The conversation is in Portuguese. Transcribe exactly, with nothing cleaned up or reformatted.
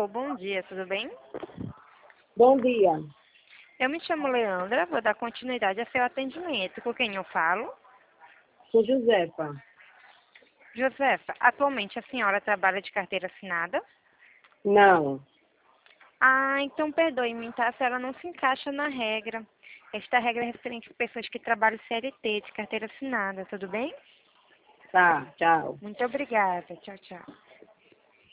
Alô, bom dia, tudo bem? Bom dia. Eu me chamo Leandra, vou dar continuidade a seu atendimento. Com quem eu falo? Sou Josefa. Josefa, atualmente a senhora trabalha de carteira assinada? Não. Ah, então perdoe-me, tá? A senhora não se encaixa na regra. Esta regra é referente a pessoas que trabalham C L T, de carteira assinada, tudo bem? Tá, tchau. Muito obrigada. Tchau, tchau.